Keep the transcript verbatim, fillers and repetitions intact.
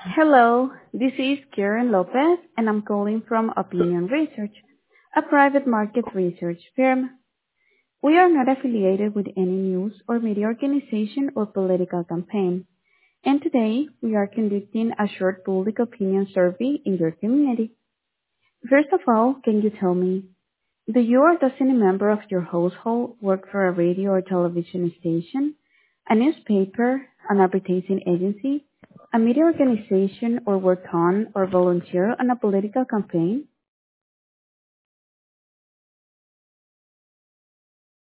Hello, this is Karen Lopez, and I'm calling from Opinion Research, a private market research firm. We are not affiliated with any news or media organization or political campaign, and today we are conducting a short public opinion survey in your community. First of all, can you tell me, do you or does any member of your household work for a radio or television station, a newspaper, an advertising agency, a media organization, or work on or volunteer on a political campaign?